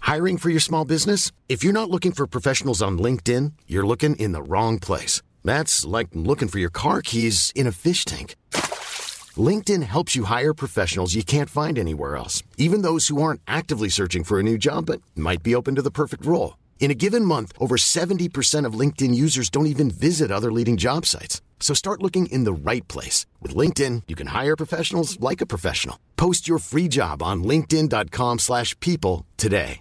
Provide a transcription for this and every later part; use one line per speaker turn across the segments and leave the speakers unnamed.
Hiring for your small business? If you're not looking for professionals on LinkedIn, you're looking in the wrong place. That's like looking for your car keys in a fish tank. LinkedIn helps you hire professionals you can't find anywhere else, even those who aren't actively searching for a new job but might be open to the perfect role. In a given month, over 70% of LinkedIn users don't even visit other leading job sites. So start looking in the right place. With LinkedIn, you can hire professionals like a professional. Post your free job on linkedin.com/people today.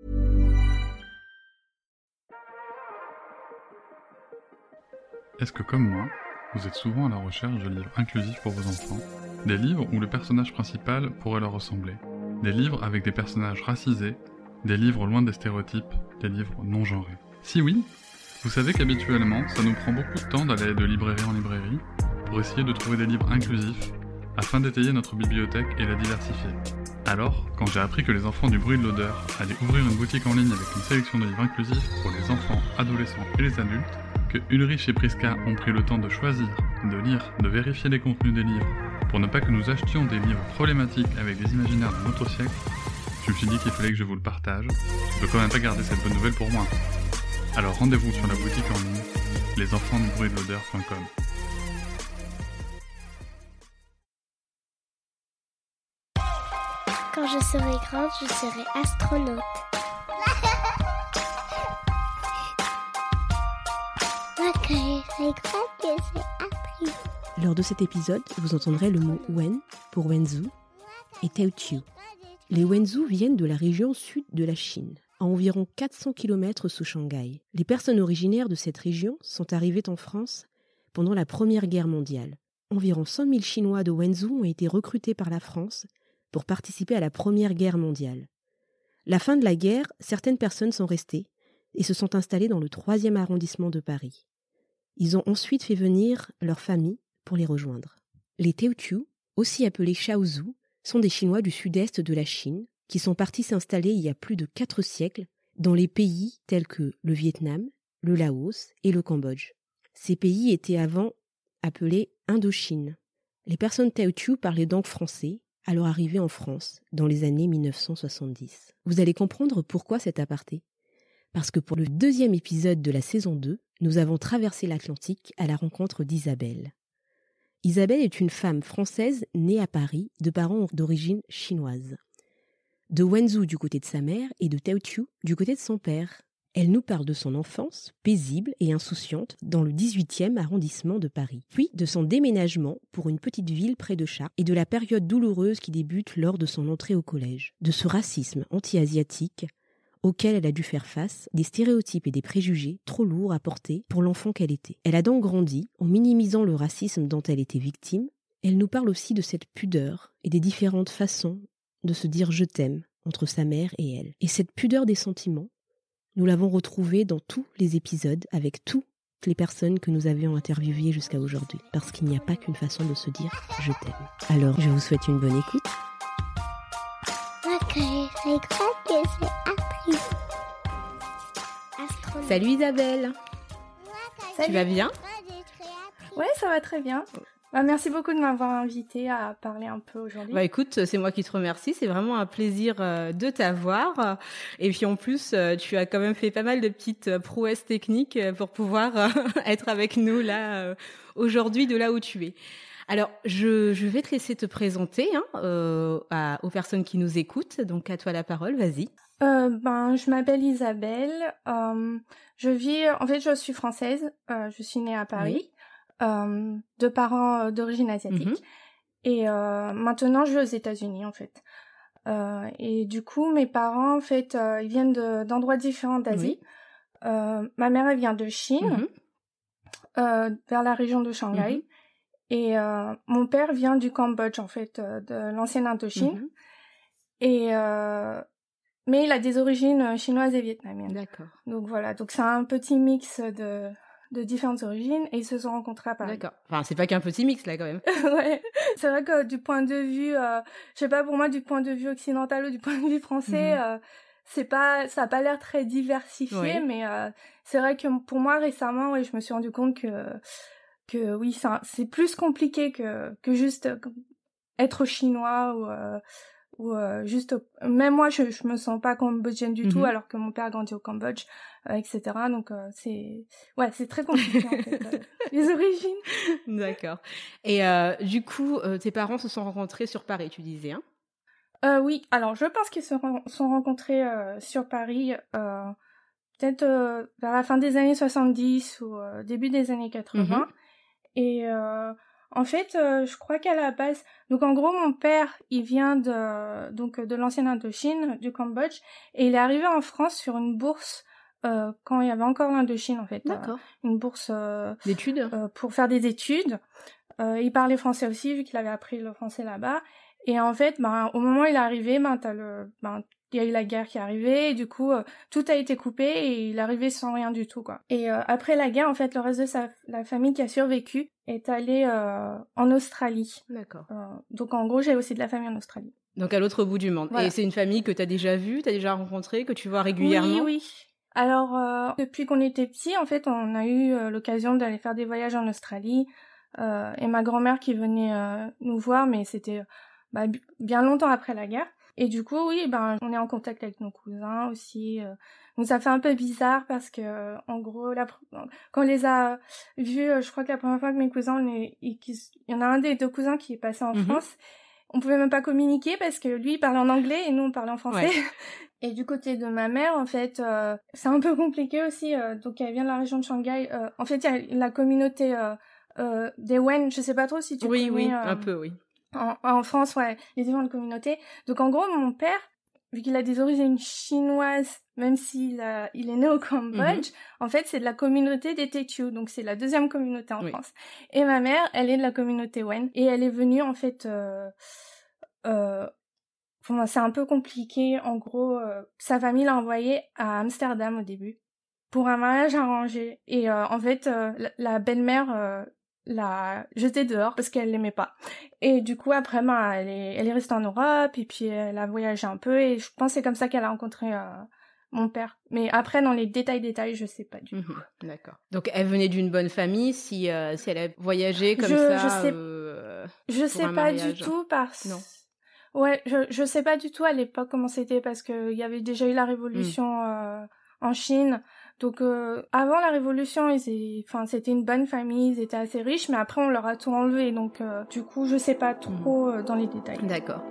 Est-ce que, comme moi, vous êtes souvent à la recherche de livres inclusifs pour vos enfants? Des livres où le personnage principal pourrait leur ressembler. Des livres avec des personnages racisés. Des livres loin des stéréotypes. Des livres non genrés. Si oui, vous savez qu'habituellement, ça nous prend beaucoup de temps d'aller de librairie en librairie pour essayer de trouver des livres inclusifs afin d'étayer notre bibliothèque et la diversifier. Alors, quand j'ai appris que les enfants du bruit de l'odeur allaient ouvrir une boutique en ligne avec une sélection de livres inclusifs pour les enfants, adolescents et les adultes, que Ulrich et Priska ont pris le temps de choisir, de lire, de vérifier les contenus des livres, pour ne pas que nous achetions des livres problématiques avec des imaginaires de notre siècle, je me suis dit qu'il fallait que je vous le partage. Je peux quand même pas garder cette bonne nouvelle pour moi. Alors rendez-vous sur la boutique en ligne, lesenfantsdubruitdelodeur.com.
Quand je serai grande, je serai astronaute. Quand je serai grande, je serai actrice.
Lors de cet épisode, vous entendrez le mot Wen pour Wenzhou et Teochew. Les Wenzhou viennent de la région sud de la Chine, à environ 400 km sous Shanghai. Les personnes originaires de cette région sont arrivées en France pendant la Première Guerre mondiale. Environ 100 000 Chinois de Wenzhou ont été recrutés par la France pour participer à la Première Guerre mondiale. La fin de la guerre, certaines personnes sont restées et se sont installées dans le 3e arrondissement de Paris. Ils ont ensuite fait venir leurs familles pour les rejoindre. Les Teochew, aussi appelés Shaozhou, sont des Chinois du sud-est de la Chine qui sont partis s'installer il y a plus de 4 siècles dans les pays tels que le Vietnam, le Laos et le Cambodge. Ces pays étaient avant appelés Indochine. Les personnes Teochew parlaient donc français à leur arrivée en France dans les années 1970. Vous allez comprendre pourquoi cet aparté. Parce que pour le 2e épisode de la saison 2, nous avons traversé l'Atlantique à la rencontre d'Isabelle. Isabelle est une femme française née à Paris de parents d'origine chinoise. De Wenzhou du côté de sa mère et de Teochew du côté de son père. Elle nous parle de son enfance paisible et insouciante dans le 18e arrondissement de Paris, puis de son déménagement pour une petite ville près de Chartres et de la période douloureuse qui débute lors de son entrée au collège, de ce racisme anti-asiatique auquel elle a dû faire face, des stéréotypes et des préjugés trop lourds à porter pour l'enfant qu'elle était. Elle a donc grandi en minimisant le racisme dont elle était victime. Elle nous parle aussi de cette pudeur et des différentes façons de se dire « je t'aime » entre sa mère et elle. Et cette pudeur des sentiments, nous l'avons retrouvée dans tous les épisodes avec toutes les personnes que nous avions interviewées jusqu'à aujourd'hui. Parce qu'il n'y a pas qu'une façon de se dire « je t'aime ». Alors, je vous souhaite une bonne écoute. Salut Isabelle.
Salut.
Tu vas bien?
Ouais, ça va très bien. Merci beaucoup de m'avoir invitée à parler un peu aujourd'hui.
Écoute, c'est moi qui te remercie. C'est vraiment un plaisir de t'avoir. Et puis en plus, tu as quand même fait pas mal de petites prouesses techniques pour pouvoir être avec nous là aujourd'hui de là où tu es. Alors, je vais te laisser te présenter aux personnes qui nous écoutent. Donc, à toi la parole, vas-y.
Je m'appelle Isabelle. Je suis française. Je suis née à Paris, de parents d'origine asiatique.
Mhm.
Et maintenant, je vis aux États-Unis, en fait. Et du coup, mes parents, en fait, ils viennent d'endroits différents d'Asie.
Oui.
Ma mère, elle vient de Chine, vers la région de Shanghai.
Mhm.
Et mon père vient du Cambodge, en fait, de l'ancienne Indochine.
Mhm.
Et mais il a des origines chinoises et vietnamiennes.
D'accord.
Donc voilà, donc c'est un petit mix de différentes origines et ils se sont rencontrés à Paris.
D'accord. Enfin, c'est pas qu'un petit mix là quand même.
Ouais. C'est vrai que du point de vue, je sais pas, pour moi, du point de vue occidental ou du point de vue français, ça a pas l'air très diversifié,
Oui.
mais c'est vrai que pour moi récemment, ouais, je me suis rendu compte que oui, c'est plus compliqué que juste être chinois ou juste même moi je me sens pas cambodgienne du tout alors que mon père a grandi au Cambodge, etc. Donc c'est très compliqué en fait les origines.
D'accord. Et du coup tes parents se sont rencontrés sur Paris, tu disais, hein?
Oui, alors je pense qu'ils se sont rencontrés sur Paris peut-être vers la fin des années 70 ou début des années 80. Et en fait, je crois qu'à la base, donc en gros, mon père, il vient de l'ancienne Indochine, du Cambodge, et il est arrivé en France sur une bourse quand il y avait encore l'Indochine, en fait.
D'accord.
Une bourse
d'études
pour faire des études. Il parlait français aussi, vu qu'il avait appris le français là-bas. Et en fait, au moment où il est arrivé, il y a eu la guerre qui est arrivée, et du coup, tout a été coupé, et il est arrivé sans rien du tout, quoi. Et après la guerre, en fait, le reste de la famille qui a survécu est allé en Australie.
D'accord.
Donc en gros, j'ai aussi de la famille en Australie.
Donc à l'autre bout du monde. Voilà. Et c'est une famille que tu as déjà vue, tu as déjà rencontrée, que tu vois régulièrement?
Oui. Alors, depuis qu'on était petits, en fait, on a eu l'occasion d'aller faire des voyages en Australie, et ma grand-mère qui venait nous voir, mais c'était bien longtemps après la guerre. Et du coup, oui, on est en contact avec nos cousins aussi. Donc ça fait un peu bizarre parce que, en gros, quand on les a vus, je crois que la première fois que mes cousins, il y en a un des deux cousins qui est passé en France. On pouvait même pas communiquer parce que lui, il parlait en anglais et nous, on parlait en français. Ouais. Et du côté de ma mère, en fait, c'est un peu compliqué aussi. Donc, elle vient de la région de Shanghai. En fait, il y a la communauté des Wen. Je sais pas trop si tu connais.
Oui, un peu, oui.
En France, ouais, les différentes communautés. Donc, en gros, mon père, vu qu'il a des origines chinoises, même s'il est né au Cambodge, en fait, c'est de la communauté des Tetu. Donc, c'est la deuxième communauté en France. Et ma mère, elle est de la communauté Wen. Et elle est venue, en fait... c'est un peu compliqué. En gros, sa famille l'a envoyé à Amsterdam au début pour un mariage arrangé. Et en fait, la belle-mère l'a jetée dehors parce qu'elle l'aimait pas. Et du coup, après, elle est restée en Europe et puis elle a voyagé un peu. Et je pense que c'est comme ça qu'elle a rencontré mon père. Mais après, dans les détails, je sais pas du tout.
D'accord. Donc, elle venait d'une bonne famille. Si elle a voyagé comme
je sais pas du tout parce... Non. Ouais, je sais pas du tout à l'époque comment c'était parce que il y avait déjà eu la révolution en Chine. Donc avant la révolution, c'était une bonne famille, ils étaient assez riches, mais après on leur a tout enlevé. Donc du coup, je sais pas trop dans les détails.
D'accord.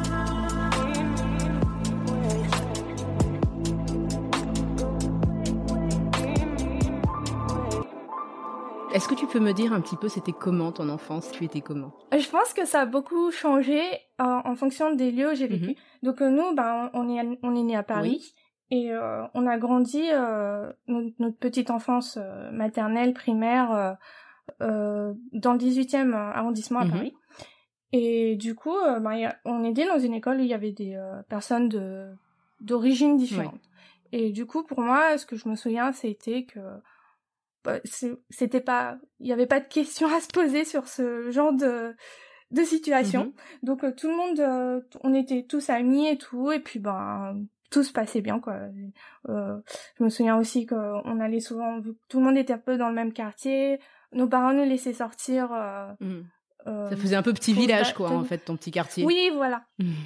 Est-ce que tu peux me dire un petit peu c'était comment ton enfance? Tu étais comment?
Je pense que ça a beaucoup changé en fonction des lieux où j'ai vécu. Donc nous, on est né à Paris et on a grandi notre petite enfance maternelle, primaire dans le 18e arrondissement à Paris. Et du coup, on était dans une école où il y avait des personnes d'origines différentes. Et du coup, pour moi, ce que je me souviens, c'était que c'était pas, il y avait pas de questions à se poser sur ce genre de situation. Donc tout le monde, on était tous amis et tout, et puis tout se passait bien, quoi. Je me souviens aussi qu'on allait souvent, tout le monde était un peu dans le même quartier, nos parents nous laissaient sortir.
Ça faisait un peu petit village, quoi, en fait, ton petit quartier.
Oui, voilà.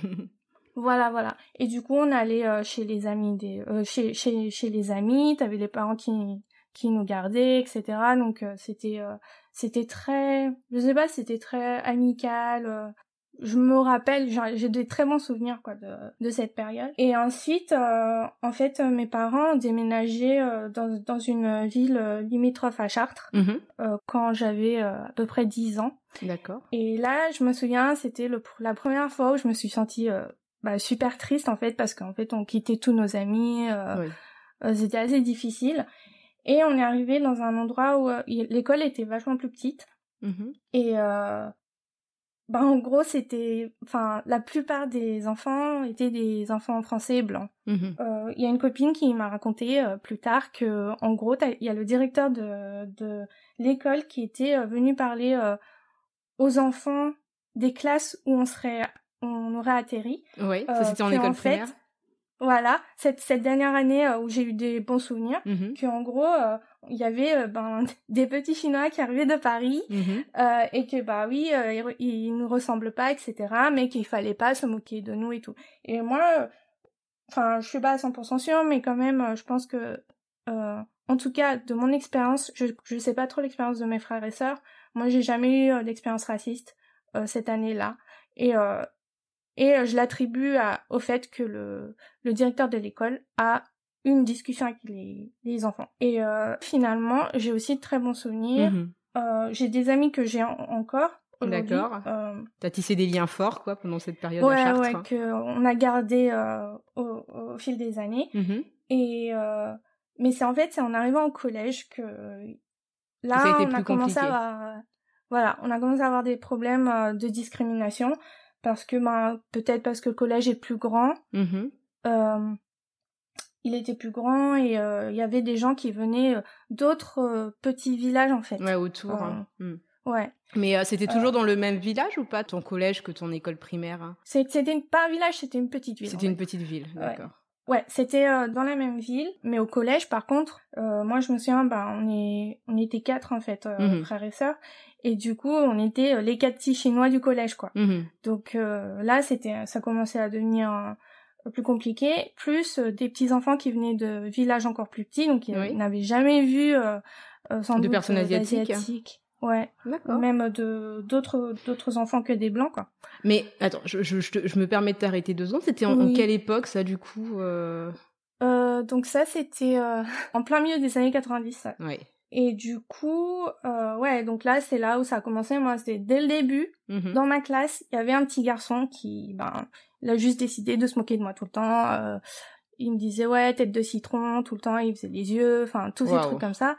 Voilà. Et du coup, on allait chez les amis chez les amis, t'avais les parents qui nous gardaient, etc. Donc c'était très, je sais pas, c'était très amical. Je me rappelle, j'ai des très bons souvenirs, quoi, de cette période. Et ensuite, en fait, mes parents ont déménagé dans une ville limitrophe à Chartres quand j'avais à peu près 10 ans.
D'accord. Et
là, je me souviens, c'était la première fois où je me suis sentie super triste, en fait, parce qu'en fait, on quittait tous nos amis. C'était assez difficile. Et on est arrivé dans un endroit où l'école était vachement plus petite. Et en gros, la plupart des enfants étaient des enfants français blancs. Il y a une copine qui m'a raconté plus tard que, en gros, il y a le directeur de l'école qui était venu parler aux enfants des classes où on aurait atterri.
Oui, ça c'était en école primaire.
Voilà, cette dernière année où j'ai eu des bons souvenirs, qu'en gros, il y avait des petits Chinois qui arrivaient de Paris, et que ils nous ressemblent pas, etc., mais qu'il fallait pas se moquer de nous et tout. Et moi, je suis pas à 100% sûre, mais quand même, je pense que, en tout cas, de mon expérience, je sais pas trop l'expérience de mes frères et sœurs, moi j'ai jamais eu d'expérience raciste cette année-là, et je l'attribue au fait que le directeur de l'école a une discussion avec les enfants. Et finalement, j'ai aussi de très bons souvenirs. J'ai des amis que j'ai encore aujourd'hui.
D'accord. T'as tissé des liens forts, quoi, pendant cette période à Chartres.
Ouais, qu'on a gardé au fil des années. Et mais c'est en arrivant au collège que là, on a commencé à avoir des problèmes de discrimination. Parce que peut-être parce que le collège est plus grand, il était plus grand et il y avait des gens qui venaient d'autres petits villages en fait.
Ouais, autour.
Ouais.
Mais c'était toujours dans le même village ou pas, ton collège, que ton école primaire?
C'était pas un village, c'était une petite ville.
C'était une petite ville, d'accord.
Ouais, c'était dans la même ville, mais au collège, par contre, moi je me souviens, on était 4 en fait, frères et sœurs, et du coup on était les 4 petits Chinois du collège, quoi. Donc là, ça commençait à devenir plus compliqué, plus des petits enfants qui venaient de villages encore plus petits, donc ils n'avaient jamais vu sans doute
personnes asiatiques.
Ouais,
d'accord.
Même d'autres enfants que des blancs, quoi.
Mais attends, je me permets de t'arrêter 2 secondes. C'était en quelle époque ça, du coup
Donc ça, c'était en plein milieu des années 90. Ça.
Ouais.
Et du coup, donc là, c'est là où ça a commencé. Moi, c'était dès le début. Dans ma classe, il y avait un petit garçon qui, il a juste décidé de se moquer de moi tout le temps. Il me disait, ouais, tête de citron, tout le temps, il faisait les yeux, enfin, tous ces trucs comme ça.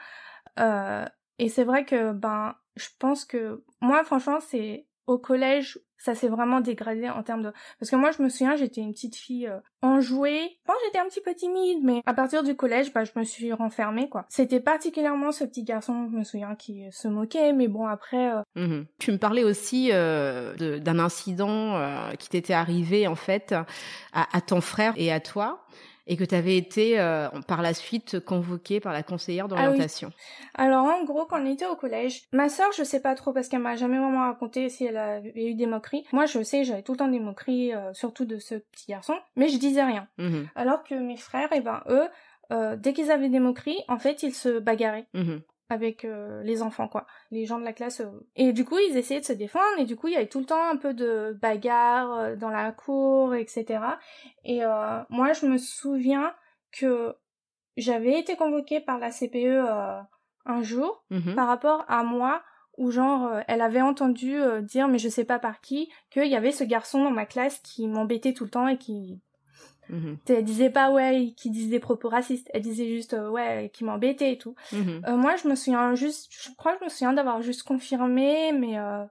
Et c'est vrai que, je pense que, moi, franchement, c'est au collège, ça s'est vraiment dégradé en termes de... Parce que moi, je me souviens, j'étais une petite fille enjouée. Bon, j'étais un petit peu timide, mais à partir du collège, je me suis renfermée, quoi. C'était particulièrement ce petit garçon, je me souviens, qui se moquait, mais bon, après...
Tu me parlais aussi d'un incident qui t'était arrivé, en fait, à ton frère et à toi, et que tu avais été par la suite convoquée par la conseillère d'orientation.
Ah oui. Alors en gros, quand on était au collège, ma sœur, je sais pas trop parce qu'elle m'a jamais vraiment raconté si elle avait eu des moqueries. Moi, je sais, j'avais tout le temps des moqueries, surtout de ce petit garçon, mais je disais rien. Alors que mes frères, eux, dès qu'ils avaient des moqueries, en fait, ils se bagarraient. Avec les enfants, quoi, les gens de la classe. Et du coup, ils essayaient de se défendre, et du coup, il y avait tout le temps un peu de bagarre dans la cour, etc. Et moi, je me souviens que j'avais été convoquée par la CPE un jour par rapport à moi, où genre, elle avait entendu dire, mais je sais pas par qui, qu'il y avait ce garçon dans ma classe qui m'embêtait tout le temps et qui... Elle disait pas qui disait des propos racistes, elle disait juste qui m'embêtait et tout. Moi je crois que je me souviens d'avoir juste confirmé, mais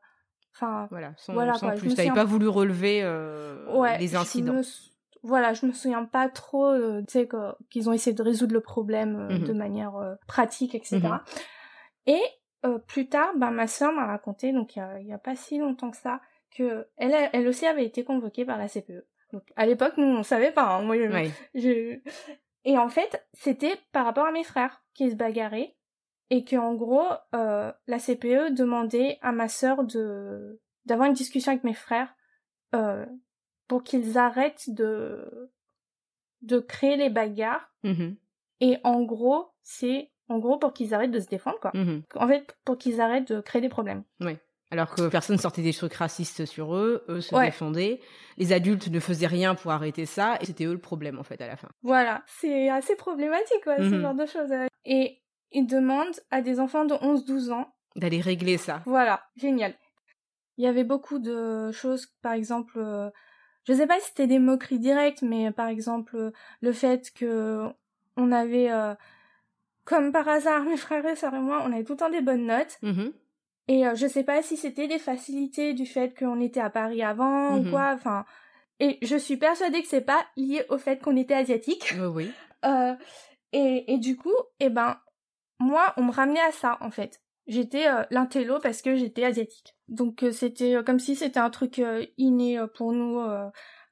sans plus, t'avais pas voulu relever les incidents.
Je me souviens pas trop, qu'ils ont essayé de résoudre le problème de manière pratique, etc. Et plus tard, ma sœur m'a raconté, donc il y a pas si longtemps que ça, que elle aussi avait été convoquée par la CPE. Donc, à l'époque, nous, on savait pas. Hein. Moi, Et en fait, c'était par rapport à mes frères qui se bagarraient et que en gros, la CPE demandait à ma sœur d'avoir une discussion avec mes frères pour qu'ils arrêtent de créer les bagarres. Et en gros, pour qu'ils arrêtent de se défendre, quoi. En fait, pour qu'ils arrêtent de créer des problèmes.
Oui. Alors que personne sortait des trucs racistes sur eux se défendaient, les adultes ne faisaient rien pour arrêter ça, et c'était eux le problème en fait à la fin.
Voilà, c'est assez problématique ce genre de choses. Et ils demandent à des enfants de 11-12 ans
d'aller régler ça.
Voilà, génial. Il y avait beaucoup de choses, par exemple, je sais pas si c'était des moqueries directes, mais par exemple, le fait que on avait, comme par hasard, mes frères et sœurs et moi, on avait tout le temps des bonnes notes. Et je sais pas si c'était des facilités du fait qu'on était à Paris avant ou quoi, enfin... Et je suis persuadée que c'est pas lié au fait qu'on était asiatique.
Oui.
Et du coup, moi, on me ramenait à ça, en fait. J'étais l'intello parce que j'étais asiatique. Donc c'était comme si c'était un truc inné pour nous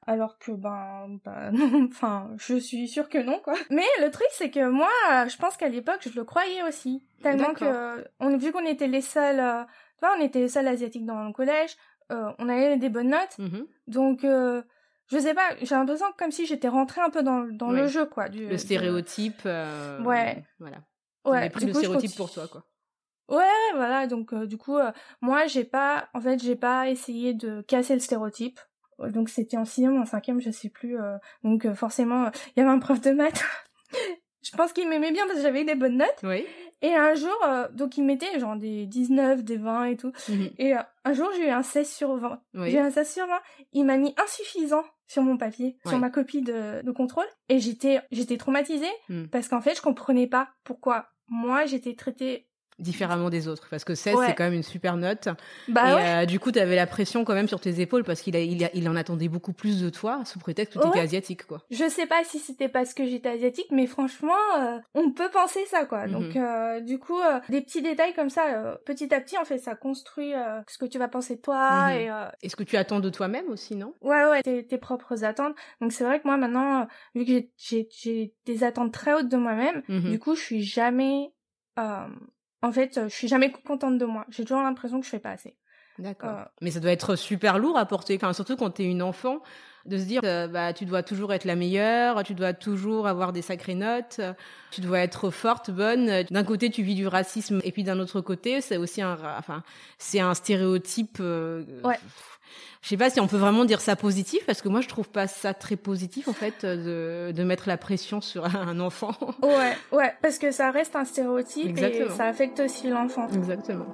alors que non, enfin je suis sûre que non quoi. Mais le truc c'est que moi je pense qu'à l'époque je le croyais aussi, tellement que vu qu'on était les seuls on était les seuls asiatiques dans le collège, on avait des bonnes notes. Donc je sais pas, j'ai l'impression comme si j'étais rentrée un peu dans le jeu quoi,
le stéréotype
ouais.
Voilà.
Ouais,
pris le stéréotype pour toi quoi.
Ouais, voilà, donc du coup moi j'ai pas essayé de casser le stéréotype. Donc c'était en 6e ou en 5e, je sais plus. Donc forcément, il y avait un prof de maths. Je pense qu'il m'aimait bien parce que j'avais eu des bonnes notes.
Oui.
Et un jour, donc il mettait genre des 19, des 20 et tout. Et un jour, j'ai eu un 16 sur 20.
Oui.
J'ai eu un 16 sur 20. Il m'a mis insuffisant sur mon papier, sur ma copie de contrôle. Et j'étais traumatisée parce qu'en fait, je comprenais pas pourquoi moi, j'étais traitée
différemment des autres, parce que 16 c'est quand même une super note. Du coup t'avais la pression quand même sur tes épaules parce qu'il en attendait beaucoup plus de toi sous prétexte que t'étais asiatique quoi.
Je sais pas si c'était parce que j'étais asiatique, mais franchement on peut penser ça quoi. Donc du coup des petits détails comme ça petit à petit en fait ça construit ce que tu vas penser de toi
et ce que tu attends de toi-même aussi, non?
Ouais tes propres attentes. Donc c'est vrai que moi maintenant vu que j'ai des attentes très hautes de moi-même, du coup je suis jamais en fait, je suis jamais contente de moi. J'ai toujours l'impression que je fais pas assez.
D'accord. Mais ça doit être super lourd à porter, surtout quand t'es une enfant, de se dire tu dois toujours être la meilleure, tu dois toujours avoir des sacrées notes, tu dois être forte, bonne. D'un côté, tu vis du racisme, et puis d'un autre côté, c'est aussi c'est un stéréotype. Je sais pas si on peut vraiment dire ça positif, parce que moi je trouve pas ça très positif en fait de mettre la pression sur un enfant.
Ouais, parce que ça reste un stéréotype. Exactement. Et ça affecte aussi l'enfant.
Exactement.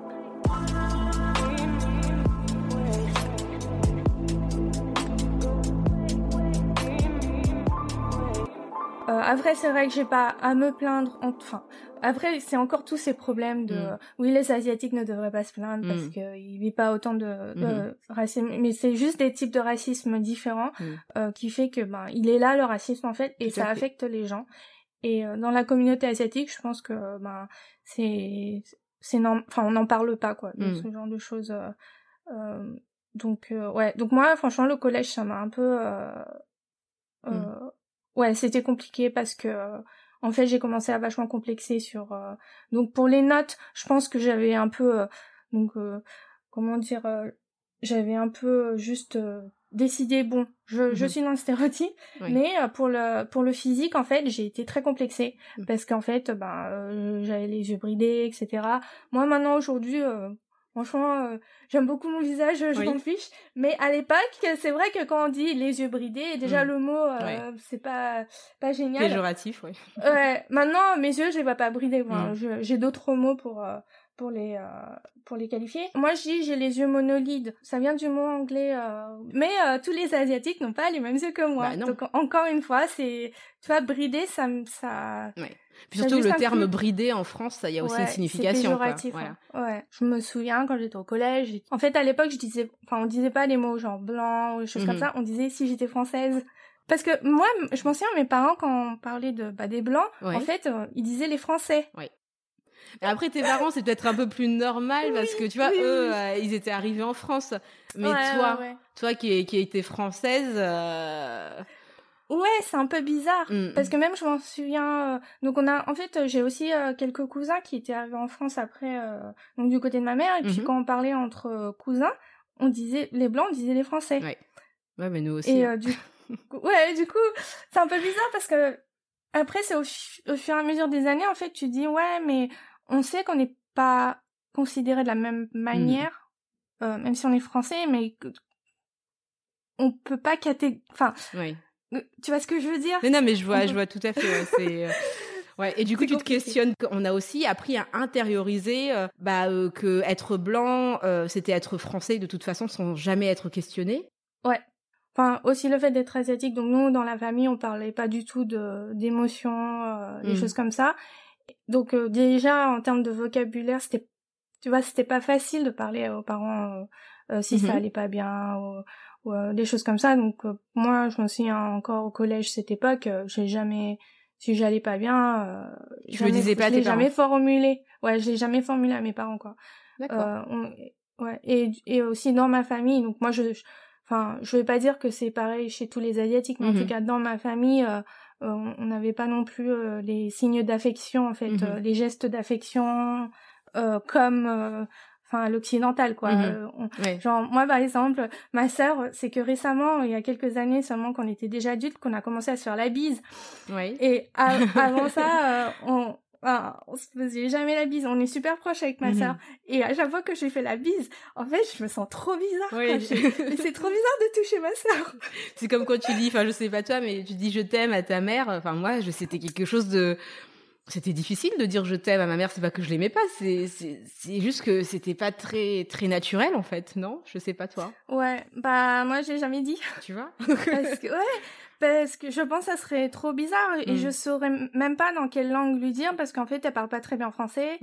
Après c'est vrai que j'ai pas à me plaindre, après c'est encore tous ces problèmes de oui les asiatiques ne devraient pas se plaindre parce que ils vivent pas autant de racisme, mais c'est juste des types de racisme différents qui fait que il est là le racisme en fait, et ça affecte les gens. Et dans la communauté asiatique, je pense que c'est on n'en parle pas quoi de ce genre de choses. Donc moi franchement le collège ça m'a un peu c'était compliqué parce que en fait j'ai commencé à vachement complexer sur donc pour les notes je pense que j'avais un peu j'avais un peu juste décidé je suis dans le stéréotype, mais pour le physique en fait j'ai été très complexée parce qu'en fait j'avais les yeux bridés etc. Moi maintenant aujourd'hui franchement, j'aime beaucoup mon visage, je m'en fiche. Mais à l'époque, c'est vrai que quand on dit les yeux bridés, déjà le mot, c'est pas génial.
Péjoratif, oui.
Ouais. Maintenant, mes yeux, je les vois pas bridés. J'ai d'autres mots pour les qualifier. Moi, je dis j'ai les yeux monolides. Ça vient du mot anglais. Mais tous les asiatiques n'ont pas les mêmes yeux que moi. Donc encore une fois, tu vois, bridé, ça.
Ouais. Puis surtout le terme bridé en France, ça y a aussi une signification.
C'est péjoratif, quoi. Voilà. Ouais. Je me souviens quand j'étais au collège. En fait, à l'époque, on disait pas les mots genre blanc ou des choses comme ça. On disait si j'étais française. Parce que moi, je m'en souviens, mes parents quand on parlait des blancs, en fait, ils disaient les Français.
Oui. Après, tes parents, c'est peut-être un peu plus normal parce que tu vois, eux, ils étaient arrivés en France. Mais toi qui étais française.
Ouais, c'est un peu bizarre parce que même je m'en souviens donc j'ai aussi quelques cousins qui étaient arrivés en France après donc du côté de ma mère, et puis quand on parlait entre cousins, on disait les blancs, on disait les français.
Ouais, mais nous aussi.
Et du coup c'est un peu bizarre parce que après c'est au fur et à mesure des années en fait tu dis ouais mais on sait qu'on n'est pas considéré de la même manière même si on est français, mais on peut pas tu vois ce que je veux dire?
Mais non, mais je vois tout à fait. Et du coup, tu te questionnes. On a aussi appris à intérioriser que être blanc, c'était être français de toute façon, sans jamais être questionné.
Ouais. Enfin, aussi le fait d'être asiatique. Donc nous, dans la famille, on parlait pas du tout d'émotions, des choses comme ça. Donc déjà, en termes de vocabulaire, c'était pas facile de parler aux parents si ça allait pas bien ou des choses comme ça. Donc moi je me souviens encore au collège cette époque, si j'allais pas bien
je le disais pas à tes parents.
Je l'ai jamais formulé à mes parents quoi.
D'accord.
Et aussi dans ma famille, donc moi enfin, je vais pas dire que c'est pareil chez tous les Asiatiques, mais en tout cas dans ma famille, on n'avait pas non plus les signes d'affection, en fait, les gestes d'affection comme à l'occidental, quoi. Genre, moi, par exemple, ma sœur, c'est que récemment, il y a quelques années seulement qu'on était déjà adultes, qu'on a commencé à se faire la bise. Et avant ça, on se faisait jamais la bise. On est super proches avec ma sœur. Et à chaque fois que je lui fais la bise, en fait, je me sens trop bizarre. Mais c'est trop bizarre de toucher ma sœur.
C'est comme quand tu dis, enfin, je sais pas toi, mais tu dis je t'aime à ta mère. Enfin, moi, c'était quelque chose de... C'était difficile de dire je t'aime à ma mère, c'est pas que je l'aimais pas, c'est juste que c'était pas très très naturel en fait, non? Je sais pas toi.
Ouais, bah moi j'ai jamais dit.
Tu vois?
Parce que je pense que ça serait trop bizarre et je saurais même pas dans quelle langue lui dire parce qu'en fait elle parle pas très bien français.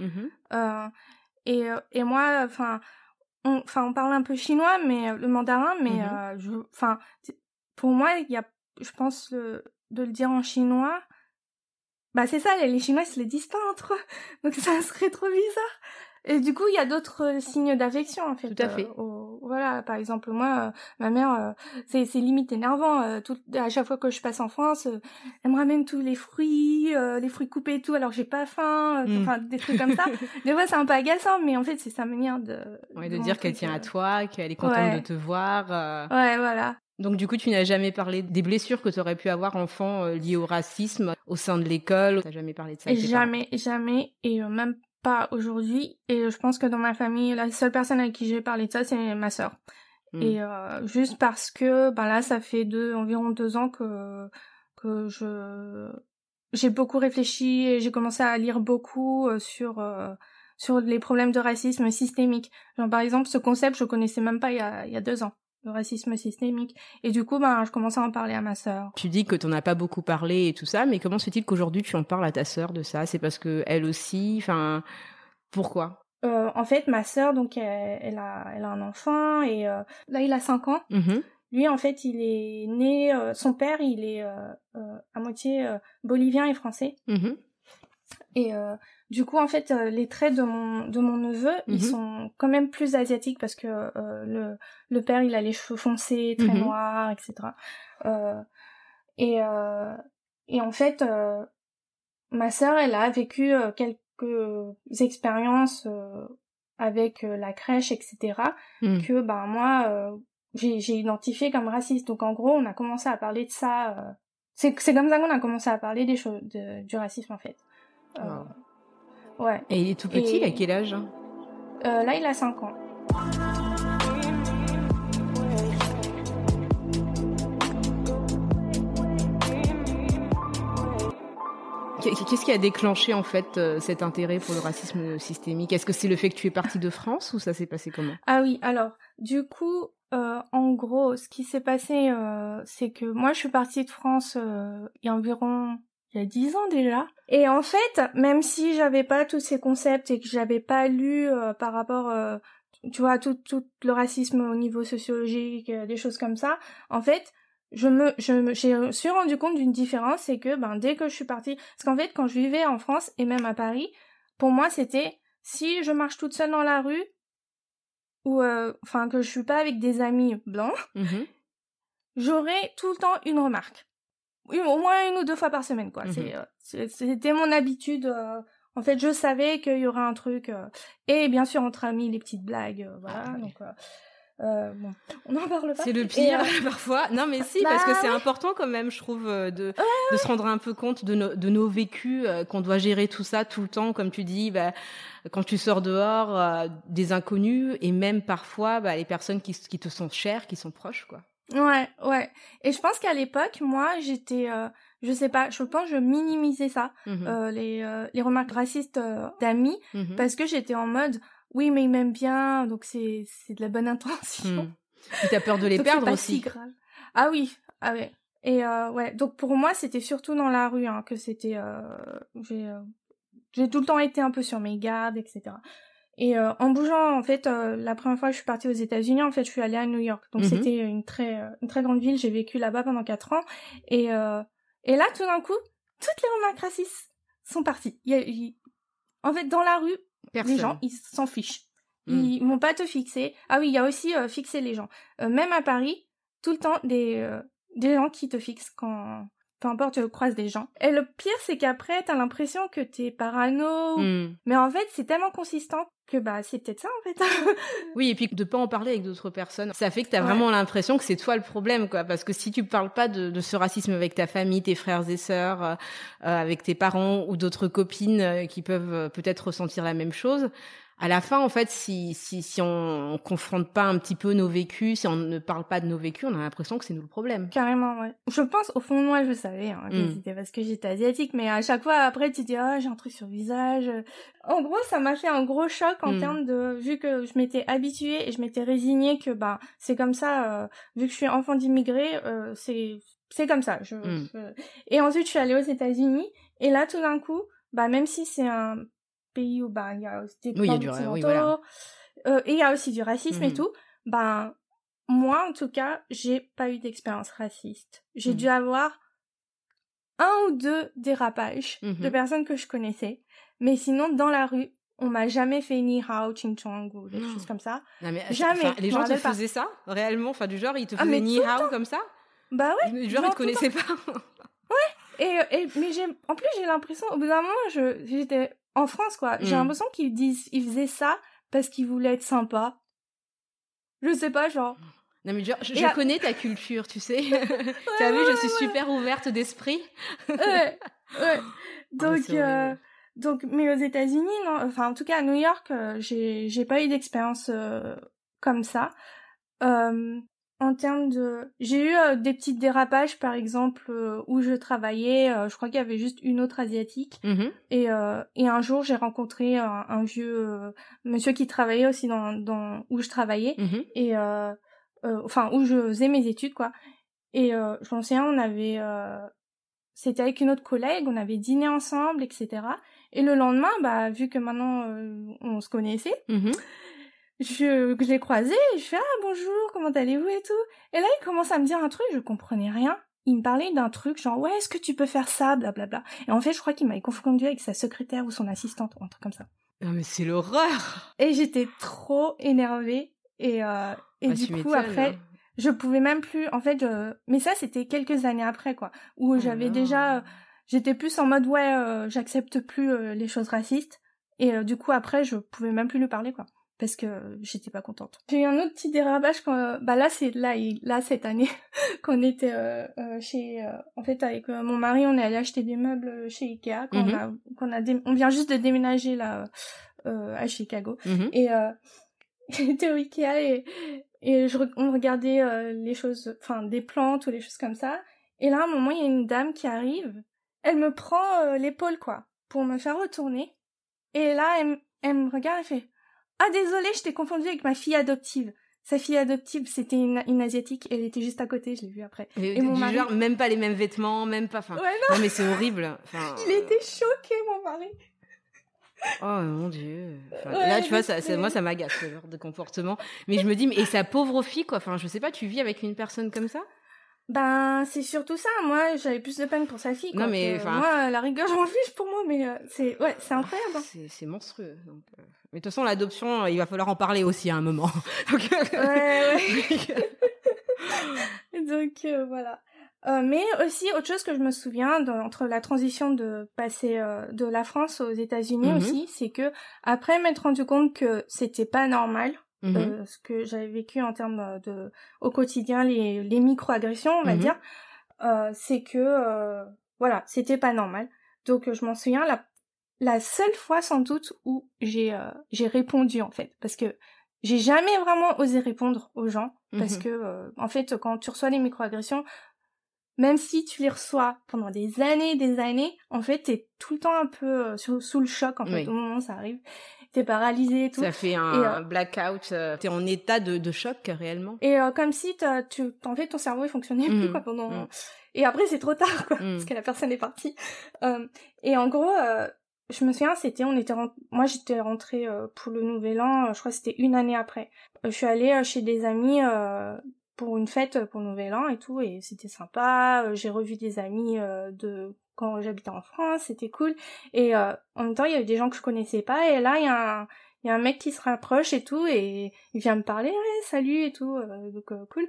Et moi on parle un peu chinois mais le mandarin mais pour moi il y a, je pense, de le dire en chinois. Bah c'est ça, les Chinois ils se les disent pas entre eux, donc ça serait trop bizarre. Et du coup il y a d'autres signes d'affection en fait.
Tout à fait.
Voilà, par exemple moi, ma mère, c'est limite énervant. À chaque fois que je passe en France, elle me ramène tous les fruits coupés et tout, alors j'ai pas faim, des trucs comme ça. Des fois c'est un peu agaçant, mais en fait c'est sa manière de
dire qu'elle tient à toi, qu'elle est contente de te voir.
Ouais, voilà.
Donc du coup, tu n'as jamais parlé des blessures que tu aurais pu avoir enfant liées au racisme au sein de l'école? Tu n'as jamais parlé de ça?
Jamais, et même pas aujourd'hui. Et je pense que dans ma famille, la seule personne avec qui j'ai parlé de ça, c'est ma sœur. Et juste parce que, là, ça fait environ 2 ans que j'ai beaucoup réfléchi et j'ai commencé à lire beaucoup sur les problèmes de racisme systémique. Genre par exemple, ce concept, je connaissais même pas il y a 2 ans. Le racisme systémique. Et du coup, je commençais à en parler à ma sœur.
Tu dis que t'en as pas beaucoup parlé et tout ça, mais comment se fait-il qu'aujourd'hui tu en parles à ta sœur de ça? C'est parce que elle aussi, pourquoi?
En fait, ma sœur, donc, elle a un enfant et là, il a 5 ans. Lui, en fait, il est né, son père, il est à moitié bolivien et français. Et du coup, en fait, les traits de mon neveu, ils sont quand même plus asiatiques parce que le père, il a les cheveux foncés, très noirs, etc. Et en fait, ma sœur, elle a vécu quelques expériences avec la crèche, etc. Que moi, j'ai identifié comme raciste. Donc en gros, on a commencé à parler de ça. C'est comme ça qu'on a commencé à parler des choses du racisme en fait. Ouais.
Et il est tout petit, il a quel âge?
Là, il a 5 ans.
Qu'est-ce qui a déclenché en fait cet intérêt pour le racisme systémique? Est-ce que c'est le fait que tu es partie de France ou ça s'est passé comment?
Ah oui, alors du coup, en gros, ce qui s'est passé, c'est que moi je suis partie de France il y a 10 ans déjà. Et en fait, même si j'avais pas tous ces concepts et que j'avais pas lu par rapport, tu vois, tout le racisme au niveau sociologique, des choses comme ça, en fait, je suis rendu compte d'une différence, c'est que dès que je suis partie, parce qu'en fait, quand je vivais en France et même à Paris, pour moi c'était si je marche toute seule dans la rue ou que je suis pas avec des amis blancs, j'aurai tout le temps une remarque. Oui, au moins 1 ou 2 fois par semaine, quoi. C'était mon habitude. En fait, je savais qu'il y aurait un truc. Et bien sûr, entre amis, les petites blagues, voilà. Donc, bon, on n'en parle pas.
C'est le pire, parfois. Non, mais si, parce que c'est important quand même, je trouve, de se rendre un peu compte de nos vécus, qu'on doit gérer tout ça tout le temps, comme tu dis, quand tu sors dehors, des inconnus, et même parfois, les personnes qui te sont chères, qui sont proches, quoi.
Ouais. Et je pense qu'à l'époque, moi, j'étais, je sais pas, je pense que je minimisais ça, les remarques racistes d'amis, parce que j'étais en mode, oui, mais il m'aime bien, donc c'est de la bonne intention.
Et t'as peur de les perdre aussi.
Si grave. Ah oui, ah ouais. Et ouais, donc pour moi, c'était surtout dans la rue, que c'était, j'ai tout le temps été un peu sur mes gardes, etc. Et en bougeant, en fait, la première fois que je suis partie aux États-Unis, en fait, je suis allée à New York. Donc c'était une très grande ville. J'ai vécu là-bas pendant 4 ans. Et là, tout d'un coup, toutes les remarques racistes sont parties. En fait, dans la rue, les gens, ils s'en fichent. Ils vont pas te fixer. Ah oui, il y a aussi fixer les gens. Même à Paris, tout le temps des gens qui te fixent quand peu importe, tu croises des gens. Et le pire, c'est qu'après, t'as l'impression que t'es parano. Mais en fait, c'est tellement consistant que c'est peut-être ça, en fait.
Oui, et puis de pas en parler avec d'autres personnes, ça fait que t'as vraiment l'impression que c'est toi le problème, quoi. Parce que si tu parles pas de ce racisme avec ta famille, tes frères et sœurs, avec tes parents ou d'autres copines qui peuvent peut-être ressentir la même chose, à la fin, en fait, si on confronte pas un petit peu nos vécus, si on ne parle pas de nos vécus, on a l'impression que c'est nous le problème.
Carrément, ouais. Je pense, au fond de moi, je savais, que c'était parce que j'étais asiatique, mais à chaque fois, après, tu dis, j'ai un truc sur le visage. En gros, ça m'a fait un gros choc en termes de, vu que je m'étais habituée et je m'étais résignée que, c'est comme ça, vu que je suis enfant d'immigrés, c'est comme ça. Et ensuite, je suis allée aux États-Unis, et là, tout d'un coup, même si c'est un pays où il y a aussi des occidentaux, et il y a aussi du racisme et tout, moi en tout cas j'ai pas eu d'expérience raciste. J'ai dû avoir 1 ou 2 dérapages de personnes que je connaissais, mais sinon dans la rue on m'a jamais fait ni hao, ching chong ou des choses comme ça.
Non, mais
jamais.
Les gens te faisaient ça réellement, enfin du genre ils te faisaient ni hao comme ça.
Ouais.
Du genre ils te connaissaient pas.
Ouais. Mais en plus j'ai l'impression au bout d'un moment j'étais en France, quoi. J'ai l'impression qu'ils faisaient ça parce qu'ils voulaient être sympas. Je sais pas, genre.
Non, mais genre, je connais ta culture, tu sais. T'as vu, je suis super ouverte d'esprit.
Ouais. Donc, mais aux États-Unis, non. Enfin, en tout cas, à New York, j'ai pas eu d'expérience comme ça. En termes de... J'ai eu des petits dérapages, par exemple, où je travaillais. Je crois qu'il y avait juste une autre asiatique. Et un jour, j'ai rencontré un vieux monsieur qui travaillait aussi dans où je travaillais. Et enfin, où je faisais mes études, quoi. Et je m'en souviens, on avait... c'était avec une autre collègue, on avait dîné ensemble, etc. Et le lendemain, vu que maintenant, on se connaissait... Je l'ai croisé, je fais bonjour, comment allez-vous et tout. Et là il commence à me dire un truc, je comprenais rien. Il me parlait d'un truc genre ouais, est-ce que tu peux faire ça, blablabla. Et en fait je crois qu'il m'avait confondu avec sa secrétaire ou son assistante ou un truc comme ça.
Non mais c'est l'horreur.
Et j'étais trop énervée et du coup après je pouvais même plus en fait mais ça c'était quelques années après quoi où j'avais déjà j'étais plus en mode j'accepte plus les choses racistes et du coup après je pouvais même plus lui parler quoi. Parce que j'étais pas contente. J'ai eu un autre petit dérapage quand là cette année qu'on était chez en fait avec mon mari on est allé acheter des meubles chez Ikea on vient juste de déménager là à Chicago et j'étais au Ikea et on regardait les choses enfin des plantes ou les choses comme ça et là à un moment il y a une dame qui arrive, elle me prend l'épaule quoi pour me faire retourner et là elle me regarde et fait désolée, je t'ai confondue avec ma fille adoptive. Sa fille adoptive, c'était une asiatique, elle était juste à côté, je l'ai vue après.
Et mon mari... genre, même pas les mêmes vêtements, même pas... non mais c'est horrible.
Il était choqué, mon mari.
Oh mon Dieu. Là, tu vois, moi, ça m'agace, ce genre de comportement. Mais je me dis, mais et sa pauvre fille, quoi. Enfin, je sais pas, tu vis avec une personne comme ça ?
C'est surtout ça. Moi, j'avais plus de peine pour sa fille, quoi.
Non, mais
moi, la rigueur, je m'en fiche pour moi, mais c'est incroyable. Hein.
C'est monstrueux. Donc, mais de toute façon, l'adoption, il va falloir en parler aussi à un moment. Donc,
Donc voilà. Mais aussi autre chose que je me souviens entre la transition de passer de la France aux États-Unis aussi, c'est que après m'être rendu compte que c'était pas normal. Ce que j'avais vécu en termes au quotidien, les micro-agressions, on va dire, c'est que voilà, c'était pas normal. Donc je m'en souviens la seule fois sans doute où j'ai répondu en fait, parce que j'ai jamais vraiment osé répondre aux gens, parce que en fait quand tu reçois les micro-agressions, même si tu les reçois pendant des années, en fait t'es tout le temps un peu sous le choc en fait, au moment où ça arrive. T'es paralysé et tout.
Ça fait un blackout. T'es en état de choc réellement.
Et comme si en fait ton cerveau il fonctionnait plus quoi pendant. Et après c'est trop tard quoi parce que la personne est partie. Et en gros, je me souviens moi j'étais rentrée pour le Nouvel An. Je crois que c'était une année après. Je suis allée chez des amis pour une fête pour le Nouvel An et tout et c'était sympa. J'ai revu des amis de quand j'habitais en France, c'était cool. Et en même temps, il y avait des gens que je connaissais pas. Et là, il y a un mec qui se rapproche et tout. Et il vient me parler, ouais, salut et tout. Donc, cool.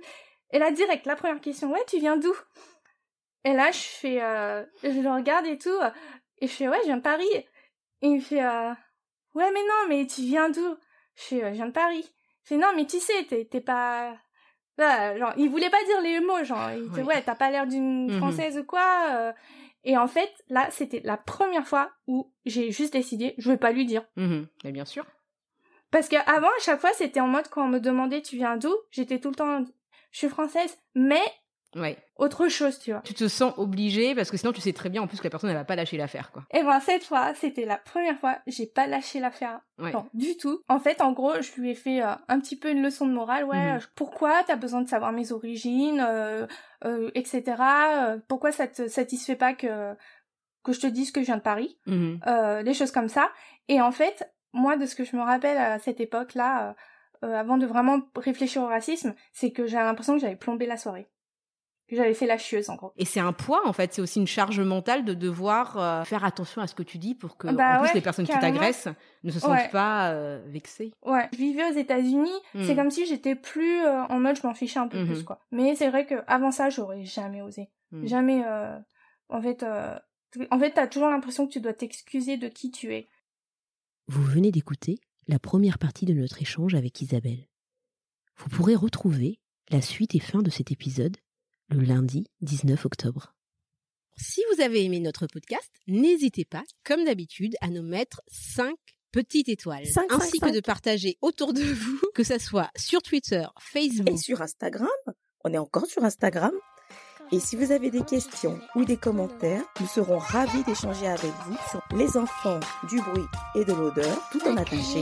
Et là, direct, la première question, ouais, tu viens d'où? Et là, je le regarde et tout, et je fais, ouais, je viens de Paris. Et il fait, ouais, mais non, mais tu viens d'où? Je fais, je viens de Paris. Je fais, non, mais tu sais, t'es pas... Là, genre, il voulait pas dire les mots, genre, il dit, ouais, t'as pas l'air d'une Française ou quoi. Et en fait, là, c'était la première fois où j'ai juste décidé, je vais pas lui dire.
Mais bien sûr.
Parce qu'avant, à chaque fois, c'était en mode, quand on me demandait, tu viens d'où? J'étais tout le temps, je suis française, mais...
Ouais.
Autre chose, tu vois.
Tu te sens obligée parce que sinon tu sais très bien en plus que la personne elle va pas lâcher l'affaire, quoi.
Et ben cette fois, c'était la première fois, j'ai pas lâché l'affaire.
Ouais.
Non, du tout. En fait, en gros, je lui ai fait un petit peu une leçon de morale. Ouais, pourquoi t'as besoin de savoir mes origines, etc. Pourquoi ça te satisfait pas que je te dise que je viens de Paris, des choses comme ça. Et en fait, moi, de ce que je me rappelle à cette époque-là, avant de vraiment réfléchir au racisme, c'est que j'avais l'impression que j'avais plombé la soirée. J'avais fait la chieuse, en gros.
Et c'est un poids, en fait. C'est aussi une charge mentale de devoir faire attention à ce que tu dis pour que, en plus, les personnes qui t'agressent ne se sentent pas vexées.
Ouais. Je vivais aux États-Unis. C'est comme si j'étais plus en mode je m'en fichais un peu plus, quoi. Mais c'est vrai que avant ça, j'aurais jamais osé. Jamais. En fait, t'as toujours l'impression que tu dois t'excuser de qui tu es.
Vous venez d'écouter la première partie de notre échange avec Isabelle. Vous pourrez retrouver la suite et fin de cet épisode le lundi 19 octobre. Si vous avez aimé notre podcast, n'hésitez pas, comme d'habitude, à nous mettre 5 petites étoiles, ainsi que de partager autour de vous, que ça soit sur Twitter, Facebook
et sur Instagram. On est encore sur Instagram. Et si vous avez des questions ou des commentaires, nous serons ravis d'échanger avec vous sur les enfants du bruit et de l'odeur, tout en attaché,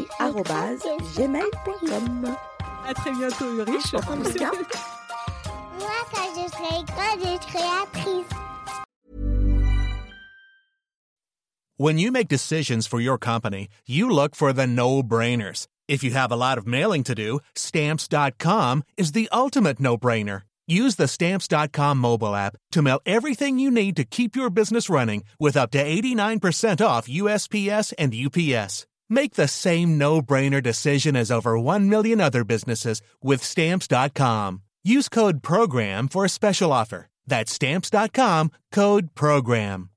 @gmail.com.
À très bientôt, Ulrich.
Moi, quand je serai grande, je serai actrice.
When you make decisions for your company, you look for the no-brainers. If you have a lot of mailing to do, Stamps.com is the ultimate no-brainer. Use the Stamps.com mobile app to mail everything you need to keep your business running with up to 89% off USPS and UPS. Make the same no-brainer decision as over 1 million other businesses with Stamps.com. Use code PROGRAM for a special offer. That's Stamps.com, code PROGRAM.